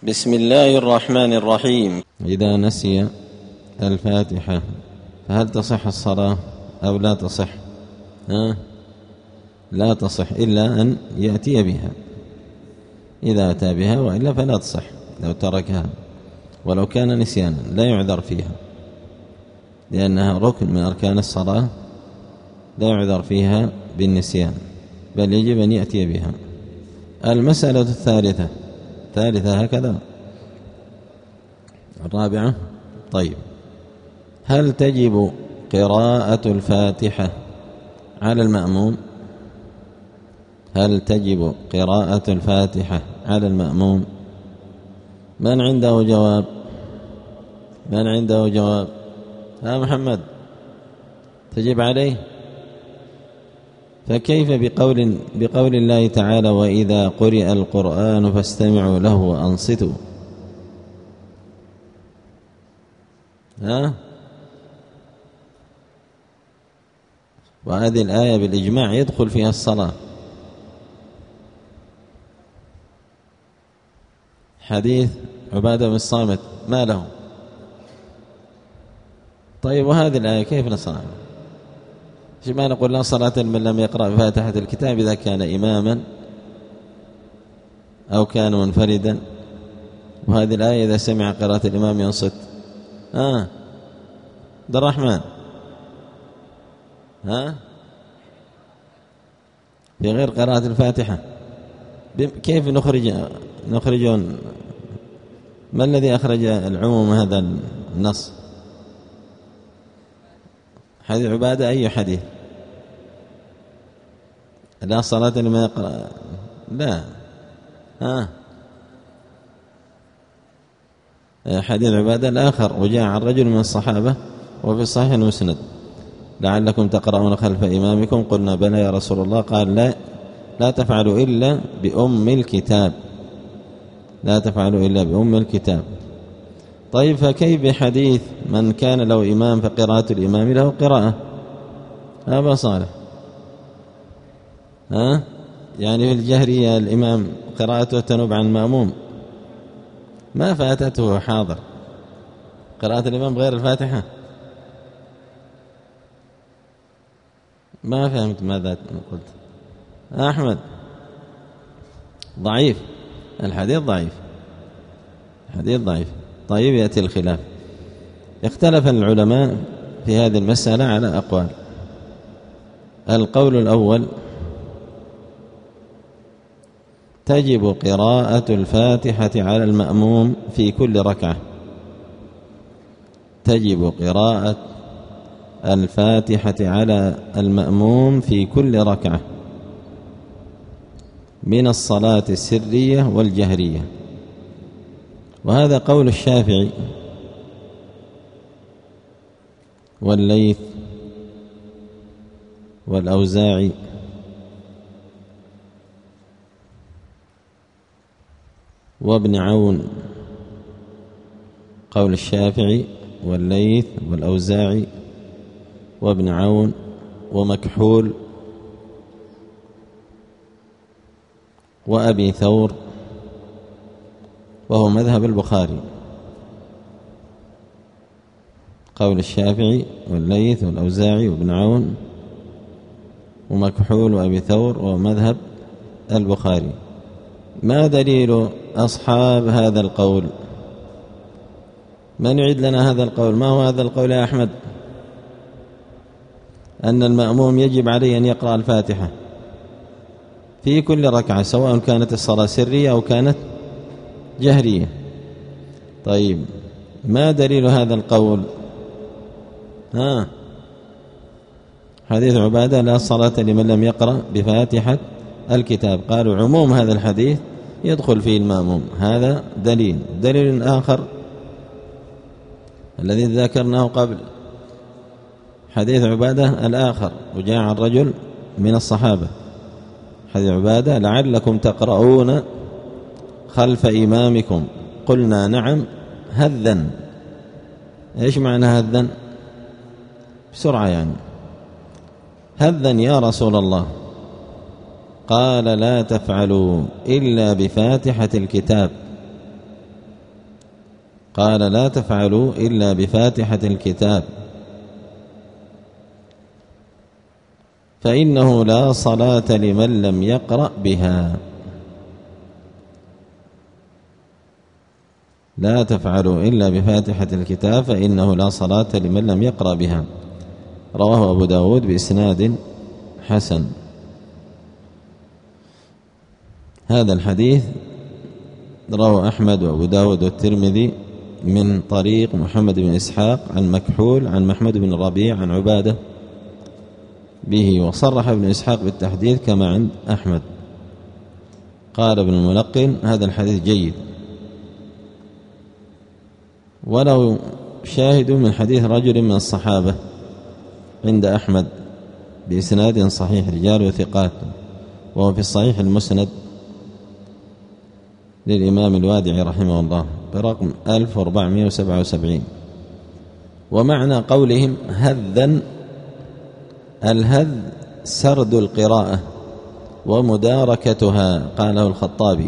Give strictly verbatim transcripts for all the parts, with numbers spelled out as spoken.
بسم الله الرحمن الرحيم. إذا نسي الفاتحة فهل تصح الصلاة أو لا تصح؟ ها؟ لا تصح إلا أن يأتي بها، إذا أتى بها، وإلا فلا تصح لو تركها ولو كان نسيانا، لا يعذر فيها لأنها ركن من أركان الصلاة، لا يعذر فيها بالنسيان، بل يجب أن يأتي بها. المسألة الثالثة ثالثة هكذا الرابعة. طيب، هل تجب قراءة الفاتحة على المأموم؟ هل تجب قراءة الفاتحة على المأموم؟ من عنده جواب؟ من عنده جواب؟ ها محمد، تجب عليه؟ فكيف بقول بقول الله تعالى: وإذا قرئ القرآن فاستمعوا له وأنصتوا؟ ها؟ وهذه الآية بالإجماع يدخل فيها الصلاة. حديث عبادة بن الصامت ما له؟ طيب، وهذه الآية كيف نصنع؟ ما نقول لا صلاة من لم يقرأ بفاتحة الكتاب إذا كان إماما أو كان منفردا، وهذه الآية إذا سمع قراءة الإمام ينصت. ها عبد الرحمن، ها في غير قراءة الفاتحة كيف نخرج نخرجون؟ ما الذي أخرج العموم هذا النص؟ حديث عبادة. أي حديث؟ لا صلاة لما يقرأ، لا. ها حديث عبادة الآخر: وجاء عن رجل من الصحابة وفي الصحيح المسند لعلكم تقرؤون خلف إمامكم، قلنا بلى يا رسول الله، قال: لا لا تفعلوا إلا بأم الكتاب، لا تفعلوا إلا بأم الكتاب. طيب، فكيف بحديث من كان له إمام فقراءة الإمام له قراءة؟ أبا صالح، ها يعني في الجهرية الإمام قراءته تنوب عن المأموم، ما فاتته حاضر قراءة الإمام غير الفاتحة؟ ما فهمت ماذا قلت أحمد؟ ضعيف الحديث، ضعيف الحديث ضعيف. طيب، يأتي الخلاف. اختلف العلماء في هذه المسألة على أقوال. القول الأول: تجب قراءة الفاتحة على المأموم في كل ركعة، تجب قراءة الفاتحة على المأموم في كل ركعة من الصلاة السرية والجهرية، وهذا قول الشافعي والليث والأوزاعي وابن عون. قول الشافعي والليث والأوزاعي وابن عون ومكحول وأبي ثور، وهو مذهب البخاري. قول الشافعي والليث والأوزاعي وابن عون ومكحول وأبي ثور، وهو مذهب البخاري. ما دليل أصحاب هذا القول؟ من يعيد لنا هذا القول؟ ما هو هذا القول يا أحمد؟ أن المأموم يجب عليه أن يقرأ الفاتحة في كل ركعة، سواء كانت الصلاة سرية أو كانت جهرية. طيب، ما دليل هذا القول؟ ها حديث عبادة: لا صلاة لمن لم يقرأ بفاتحة الكتاب. قالوا عموم هذا الحديث يدخل فيه المأموم، هذا دليل. دليل آخر الذي ذكرناه قبل، حديث عبادة الآخر: وجاء عن رجل من الصحابة، حديث عبادة: لعلكم تقرؤون خلف إمامكم، قلنا نعم هذا. إيش معنى هذا؟ بسرعة يعني. هذا يا رسول الله؟ قال: لا تفعلوا إلا بفاتحة الكتاب. قال لا تفعلوا إلا بفاتحة الكتاب فإنه لا صلاة لمن لم يقرأ بها. لا تفعلوا إلا بفاتحة الكتاب فإنه لا صلاة لمن لم يقرأ بها. رواه أبو داود بإسناد حسن. هذا الحديث رواه أحمد وأبو داود والترمذي من طريق محمد بن إسحاق عن مكحول عن محمد بن الربيع عن عبادة به، وصرح ابن إسحاق بالتحديث كما عند أحمد. قال ابن الملقن هذا الحديث جيد، ولو شاهد من حديث رجل من الصحابة عند أحمد بإسناد صحيح رجال وثقات، وهو في الصحيح المسند للإمام الوادعي رحمه الله برقم ألف وأربعمائة وسبعة وسبعين. ومعنى قولهم هذا، الهذ سرد القراءة ومداركتها، قاله الخطابي،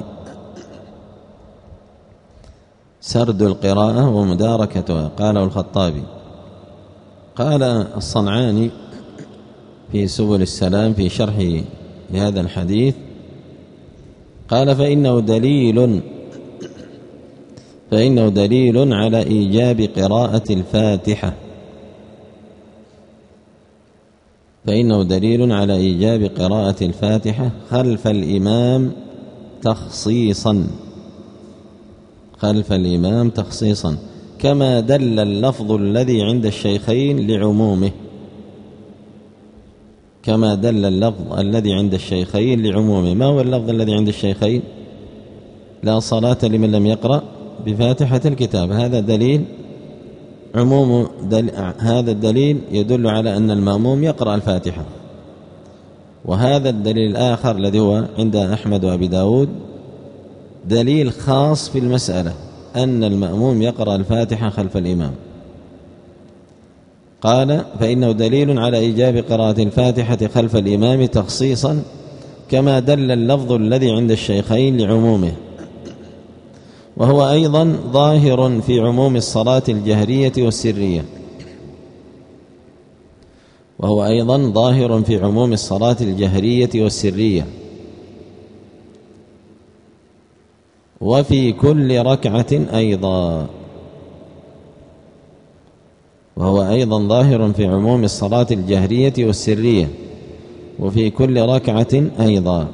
سرد القراءة ومداركتها قاله الخطابي. قال الصنعاني في سبل السلام في شرحه لهذا الحديث، قال فإنه دليل فإنه دليل على إيجاب قراءة الفاتحة فإنه دليل على إيجاب قراءة الفاتحة خلف الإمام تخصيصا خلف الإمام تخصيصا كما دل اللفظ الذي عند الشيخين لعمومه كما دل اللفظ الذي عند الشيخين لعمومه. ما هو اللفظ الذي عند الشيخين؟ لا صلاة لمن لم يقرأ بفاتحة الكتاب. هذا دليل عموم دل... هذا الدليل يدل على أن المأموم يقرأ الفاتحة. وهذا الدليل الآخر الذي هو عند أحمد وأبي داود دليل خاص في المسألة، أن المأموم يقرأ الفاتحة خلف الإمام. قال فإنه دليل على إيجاب قراءة الفاتحة خلف الإمام تخصيصا كما دل اللفظ الذي عند الشيخين لعمومه، وهو أيضا ظاهر في عموم الصلاة الجهرية والسرية وهو أيضا ظاهر في عموم الصلاة الجهرية والسرية وفي كل ركعة أيضا وهو أيضا ظاهر في عموم الصلاة الجهرية والسرية وفي كل ركعة أيضا.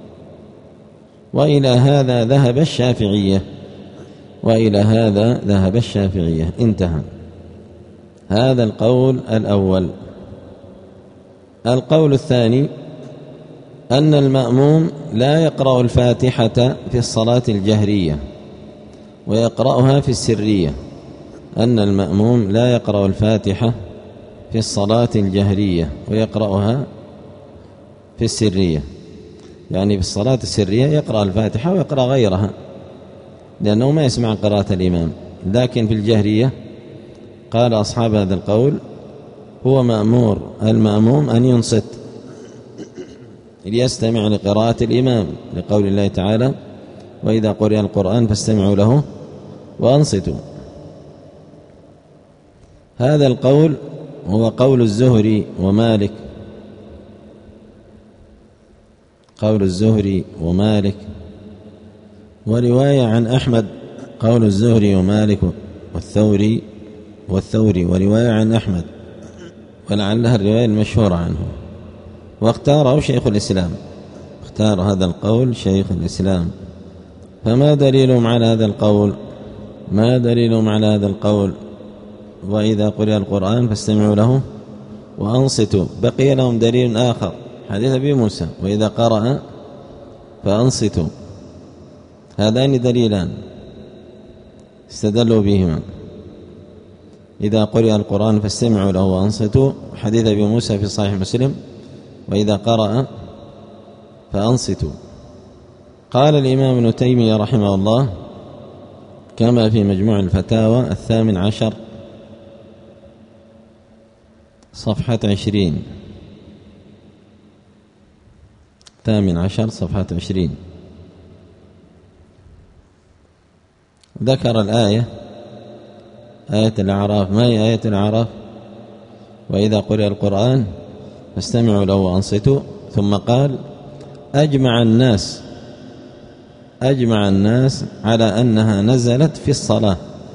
وإلى هذا ذهب الشافعية وإلى هذا ذهب الشافعية. انتهى. هذا القول الأول. القول الثاني أن المأموم لا يقرأ الفاتحة في الصلاة الجهرية ويقرأها في السرية. أن المأموم لا يقرأ الفاتحة في الصلاة الجهرية ويقرأها في السرية، يعني في الصلاة السرية يقرأ الفاتحة ويقرأ غيرها لأنه ما يسمع قراءة الإمام. لكن في الجهرية قال أصحاب هذا القول هو مأمور المأموم أن ينصت ليستمع لقراءة الإمام، لقول الله تعالى وإذا قرئ القرآن فاستمعوا له وأنصتوا. هذا القول هو قول الزهري ومالك قول الزهري ومالك ورواية عن أحمد قول الزهري ومالك والثوري والثوري ورواية عن أحمد، ولعلها الرواية المشهورة عنه. واختاره شيخ الإسلام اختار هذا القول شيخ الإسلام. فما دليلهم على هذا القول؟ ما دليلهم على هذا القول وإذا قرئ القرآن فاستمعوا له وأنصتوا؟ بقي لهم دليل آخر حديث أبي موسى وإذا قرأ فأنصتوا. هذان دليلان استدلوا بهما، إذا قرئ القرآن فاستمعوا له وأنصتوا، حديث أبي موسى في صحيح مسلم وإذا قرأ فأنصتوا. قال الإمام ابن تيمية رحمه الله كما في مجموع الفتاوى الثامن عشر صفحة عشرين ثامن عشر صفحة عشرين ذكر الآية آية الأعراف. ما هي آية الأعراف؟ وإذا قرئ القرآن فاستمعوا له وأنصتوا. ثم قال أجمع الناس أجمع الناس على أنها نزلت في الصلاة.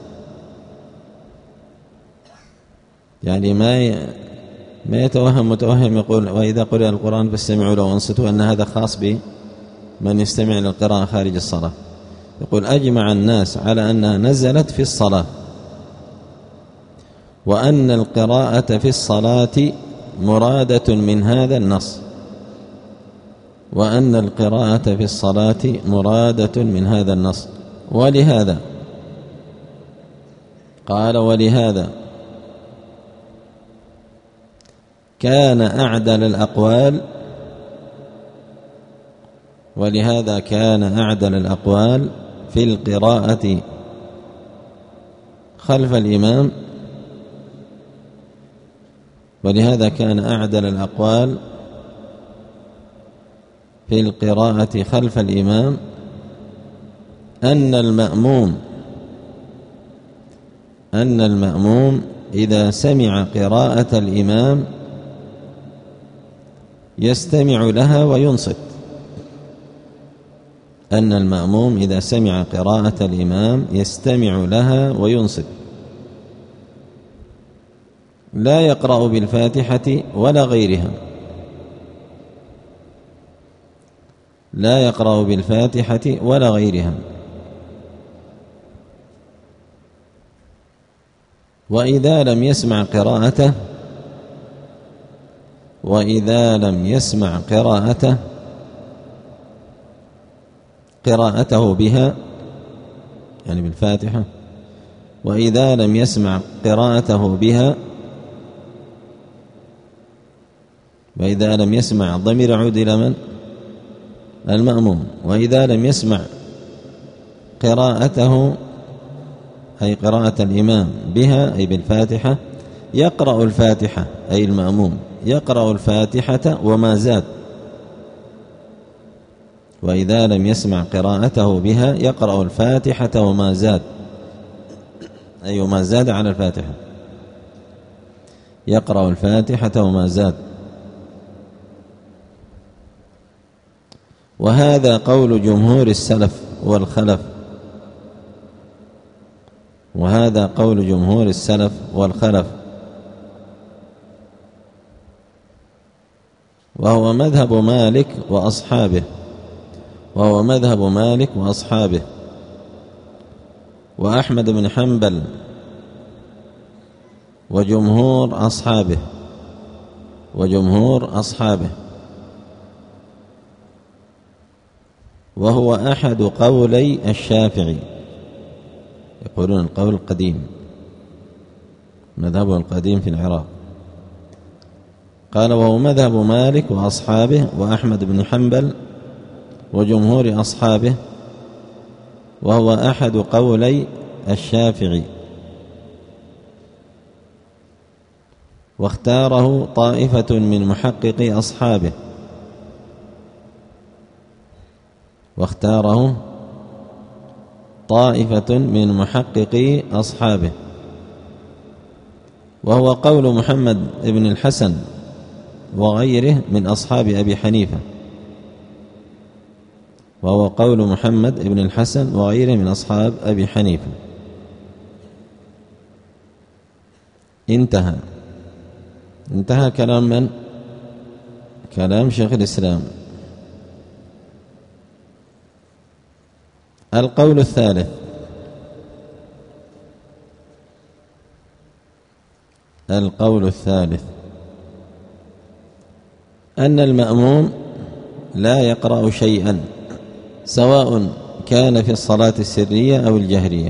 يعني ما ما يتوهم متوهم يقول وإذا قرئ القرآن فاستمعوا له وأنصتوا أن هذا خاص بمن يستمع للقراءة خارج الصلاة. يقول أجمع الناس على أنها نزلت في الصلاة، وأن القراءة في الصلاة مرادة من هذا النص وأن القراءة في الصلاة مرادة من هذا النص ولهذا قال ولهذا كان أعدل الأقوال ولهذا كان أعدل الأقوال في القراءة خلف الإمام ولهذا كان أعدل الأقوال في القراءة خلف الإمام أن المأموم أن المأموم إذا سمع قراءة الإمام يستمع لها وينصت. أن المأموم إذا سمع قراءة الإمام يستمع لها وينصت، لا يقرأ بالفاتحة ولا غيرها لا يقرأ بالفاتحة ولا غيرها. وإذا لم يسمع قراءته وإذا لم يسمع قراءته قراءته بها يعني بالفاتحة وإذا لم يسمع قراءته بها وإذا لم يسمع الضمير يعود إلى من؟ المأموم. وإذا لم يسمع قراءته أي قراءة الإمام بها أي بالفاتحة يقرأ الفاتحة أي المأموم يقرأ الفاتحة وما زاد. وإذا لم يسمع قراءته بها يقرأ الفاتحة وما زاد أي وما زاد على الفاتحة يقرأ الفاتحة وما زاد. وهذا قول جمهور السلف والخلف وهذا قول جمهور السلف والخلف وهو مذهب مالك وأصحابه وهو مذهب مالك وأصحابه وأحمد بن حنبل وجمهور أصحابه وجمهور أصحابه وهو أحد قولي الشافعي. يقولون القول القديم مذهبه القديم في العراق. قال وهو مذهب مالك وأصحابه وأحمد بن حنبل وجمهور أصحابه وهو أحد قولي الشافعي واختاره طائفة من محققي أصحابه واختاره طائفة من محققي أصحابه وهو قول محمد بن الحسن وغيره من أصحاب أبي حنيفة وهو قول محمد بن الحسن وغيره من أصحاب أبي حنيفة. انتهى انتهى كلام من؟ كلام شيخ الإسلام. القول الثالث القول الثالث أن المأموم لا يقرأ شيئا سواء كان في الصلاة السرية أو الجهرية.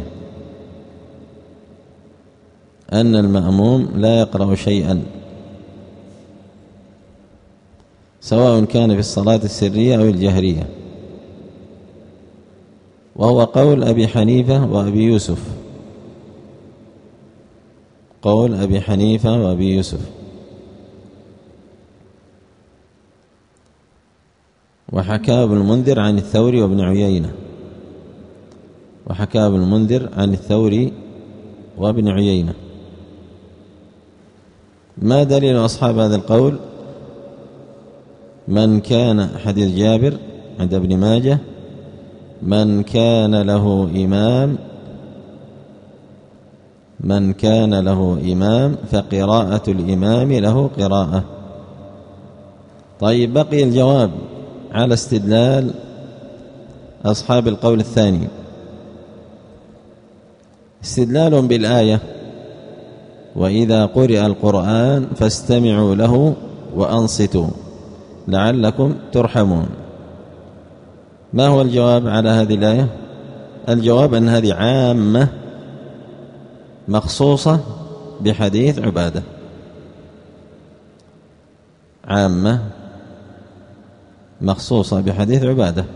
أن المأموم لا يقرأ شيئا سواء كان في الصلاة السرية أو الجهرية وهو قول أبي حنيفة وأبي يوسف قول أبي حنيفة وأبي يوسف وحكى ابن المنذر عن الثوري وابن عيينة وحكى ابن المنذر عن الثوري وابن عيينة. ما دليل أصحاب هذا القول؟ من كان حديث جابر عند ابن ماجه: من كان له إمام من كان له إمام فقراءة الإمام له قراءة. طيب، بقي الجواب على استدلال أصحاب القول الثاني. استدلال بالآية: وإذا قرئ القرآن فاستمعوا له وأنصتوا لعلكم ترحمون. ما هو الجواب على هذه الآية؟ الجواب أن هذه عامة مخصوصة بحديث عبادة، عامة مخصوصة بحديث عبادة،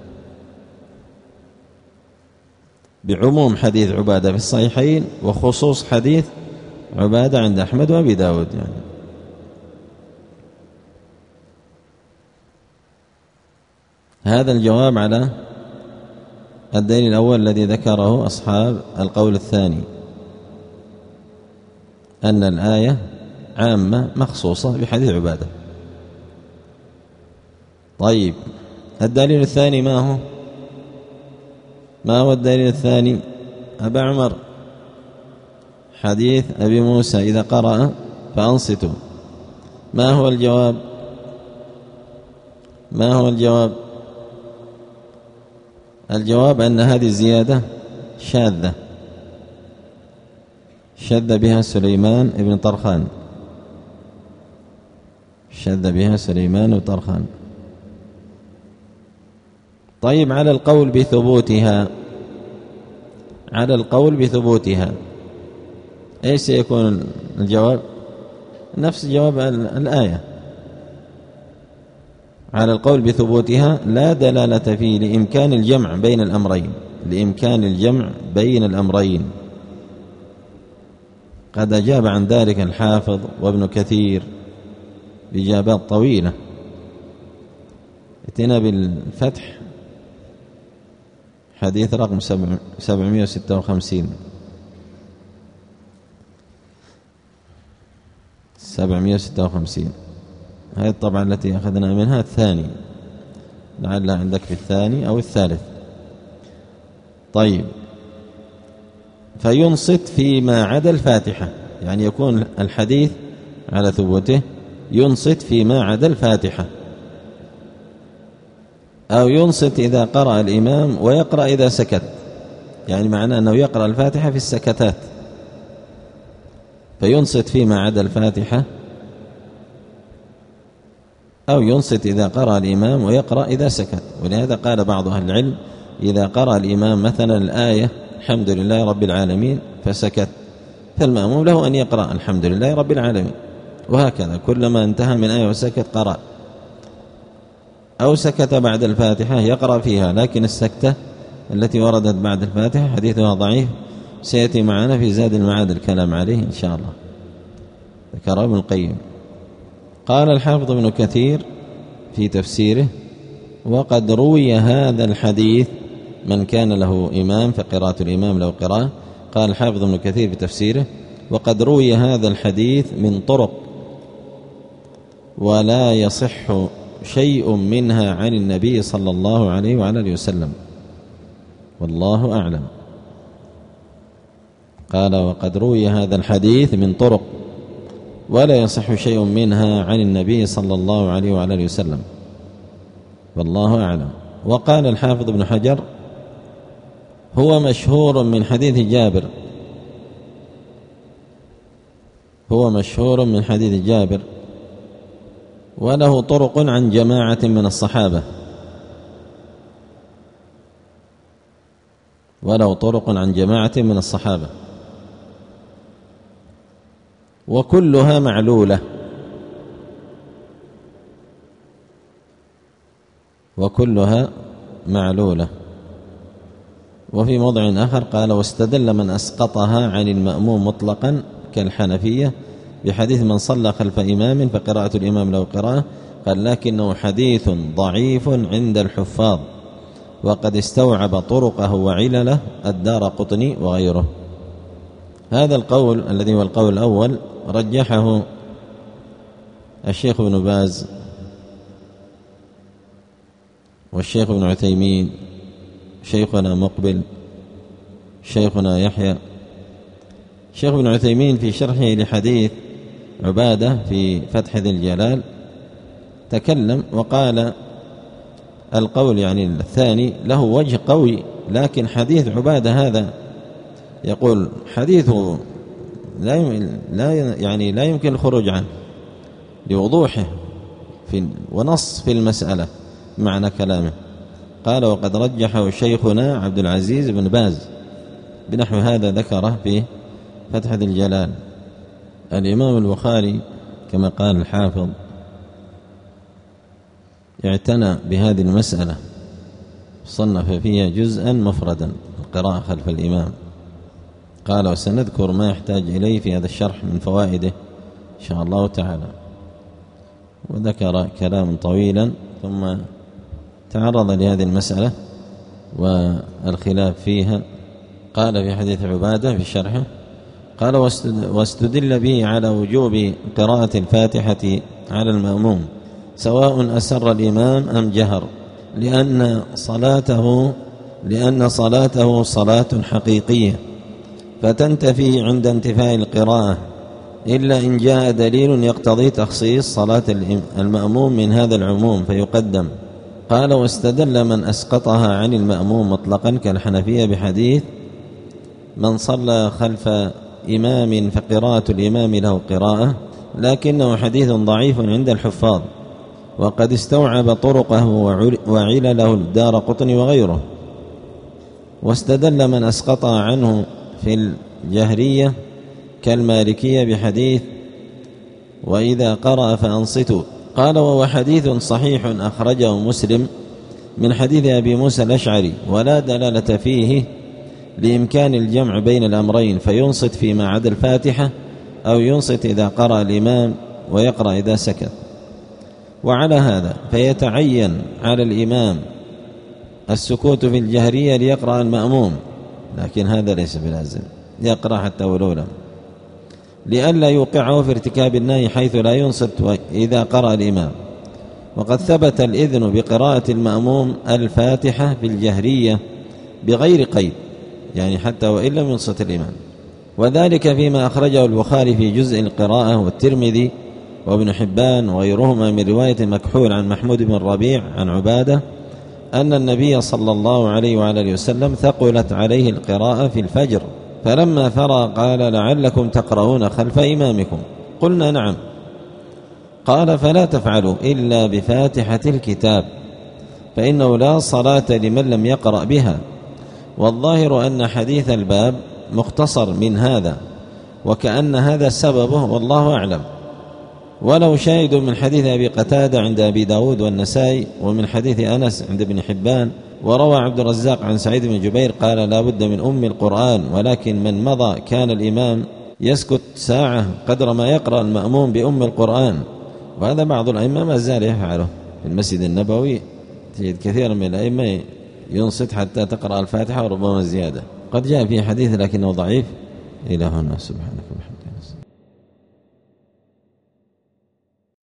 بعموم حديث عبادة في الصحيحين وخصوص حديث عبادة عند أحمد وأبي داود. يعني هذا الجواب على الدليل الأول الذي ذكره أصحاب القول الثاني، أن الآية عامة مخصوصة بحديث عبادة. طيب، الدليل الثاني ما هو؟ ما هو الدليل الثاني؟ أبا عمر، حديث أبي موسى: إذا قرأ فأنصتوا. ما هو الجواب؟ ما هو الجواب؟ الجواب أن هذه الزيادة شاذة، شذ بها سليمان بن طرخان، شذ بها سليمان بن طرخان. طيب، على القول بثبوتها، على القول بثبوتها ايش سيكون الجواب؟ نفس جواب الآية. على القول بثبوتها لا دلالة فيه لإمكان الجمع بين الأمرين، لإمكان الجمع بين الأمرين. قد أجاب عن ذلك الحافظ وابن كثير بإجابات طويلة. اتنا بالفتح حديث رقم سبعمائة وستة وخمسين سبعمائة وستة وخمسين. هذه الطبعة التي أخذنا منها الثاني، لعلها عندك في الثاني أو الثالث. طيب، فينصت فيما عدا الفاتحة، يعني يكون الحديث على ثبوته ينصت فيما عدا الفاتحة، أو ينصت إذا قرأ الإمام ويقرأ إذا سكت، يعني معناه أنه يقرأ الفاتحة في السكتات، فينصت فيما عدا الفاتحة، أو ينصت إذا قرأ الإمام ويقرأ إذا سكت. ولهذا قال بعض أهل العلم: إذا قرأ الإمام مثلا الآية الحمد لله رب العالمين فسكت، فالمأموم له أن يقرأ الحمد لله رب العالمين، وهكذا كلما انتهى من آية وسكت قرأ، أو سكت بعد الفاتحة يقرأ فيها. لكن السكتة التي وردت بعد الفاتحة حديثها ضعيف، سيأتي معنا في زاد المعاد الكلام عليه إن شاء الله، ذكر ابن القيم. قال الحافظ ابن كثير في تفسيره: وقد روي هذا الحديث من كان له إمام فقراءة الإمام له قراءة. قال الحافظ ابن كثير في تفسيره: وقد روي هذا الحديث من طرق ولا يصح شيء منها عن النبي صلى الله عليه وعلى اله وسلم، والله أعلم. قال: وقد روي هذا الحديث من طرق ولا يصح شيء منها عن النبي صلى الله عليه وعلى اله وسلم، والله أعلم. وقال الحافظ ابن حجر: هو مشهور من حديث جابر، هو مشهور من حديث جابر وله طرق عن جماعة من الصحابة، وله طرق عن جماعة من الصحابة وكلها معلولة، وكلها معلولة. وفي موضع آخر قال: واستدل من أسقطها عن المأموم مطلقا كالحنفية بحديث من صلى خلف إمام فقراءة الإمام له قراءة. قال: لكنه حديث ضعيف عند الحفاظ، وقد استوعب طرقه وعلله الدارقطني وغيره. هذا القول الذي هو القول الأول رجحه الشيخ ابن باز والشيخ ابن عثيمين، شيخنا مقبل، شيخنا يحيى. الشيخ ابن عثيمين في شرحه لحديث عبادة في فتح ذي الجلال تكلم وقال القول يعني الثاني له وجه قوي، لكن حديث عبادة هذا يقول حديثه لا لا يعني لا يمكن الخروج عنه لوضوحه في ونص في المسألة معنى كلامه. قال وقد رجحه شيخنا عبد العزيز بن باز بنحو هذا ذكره في فتح ذي الجلال. الإمام البخاري كما قال الحافظ اعتنى بهذه المسألة، صنف فيها جزءا مفردا القراءة خلف الإمام. قال وسنذكر ما يحتاج إليه في هذا الشرح من فوائده إن شاء الله تعالى. وذكر كلام طويلا ثم تعرض لهذه المسألة والخلاف فيها. قال في حديث عبادة في شرحه قال واستدل به على وجوب قراءة الفاتحة على المأموم سواء أسر الإمام أم جهر، لأن صلاته لأن صلاته صلاة حقيقية فتنتفي عند انتفاء القراءة، إلا إن جاء دليل يقتضي تخصيص صلاة المأموم من هذا العموم فيقدم. قال واستدل من أسقطها عن المأموم مطلقا كالحنفية بحديث من صلى خلف إمام فقراءة الإمام له قراءة، لكنه حديث ضعيف عند الحفاظ وقد استوعب طرقه وعلله الدارقطني وغيره. واستدل من أسقطها عنه في الجهرية كالمالكية بحديث وإذا قرأ فأنصتوا. قال وهو حديث صحيح أخرجه مسلم من حديث أبي موسى الأشعري ولا دلالة فيه لإمكان الجمع بين الأمرين، فينصت فيما عدا الفاتحة أو ينصت إذا قرأ الإمام ويقرأ إذا سكت. وعلى هذا فيتعين على الإمام السكوت في الجهرية ليقرأ المأموم، لكن هذا ليس بلازم، يقرأ حتى ولو لم، لئلا يوقعه في ارتكاب النهي حيث لا ينصت إذا قرأ الإمام. وقد ثبت الإذن بقراءة المأموم الفاتحة في الجهرية بغير قيد، يعني حتى وإن لم ينصت الإمام، وذلك فيما أخرجه البخاري في جزء القراءة والترمذي وابن حبان وغيرهما من رواية مكحول عن محمود بن الربيع عن عبادة أن النبي صلى الله عليه وعلى آله وسلم ثقلت عليه القراءة في الفجر فلما فرغ قال لعلكم تقرؤون خلف إمامكم، قلنا نعم. قال فلا تفعلوا إلا بفاتحة الكتاب فإنه لا صلاة لمن لم يقرأ بها. والظاهر أن حديث الباب مختصر من هذا وكأن هذا سببه والله أعلم. ولو شاهد من حديث أبي قتادة عند أبي داود والنسائي ومن حديث أنس عند ابن حبان، وروى عبد الرزاق عن سعيد بن جبير قال لا بد من أم القرآن، ولكن من مضى كان الإمام يسكت ساعة قدر ما يقرأ المأموم بأم القرآن، وهذا بعض الأئمة ما زال يفعله في المسجد النبوي، تجد كثيرا من الأئمة ينصت حتى تقرأ الفاتحة وربما زيادة. قد جاء في حديث لكنه ضعيف. إلى هنا سبحانك وبحمدك.